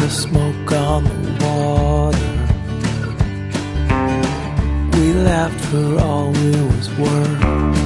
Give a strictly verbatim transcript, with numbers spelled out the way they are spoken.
the smoke on the water. We laughed for all we was worth.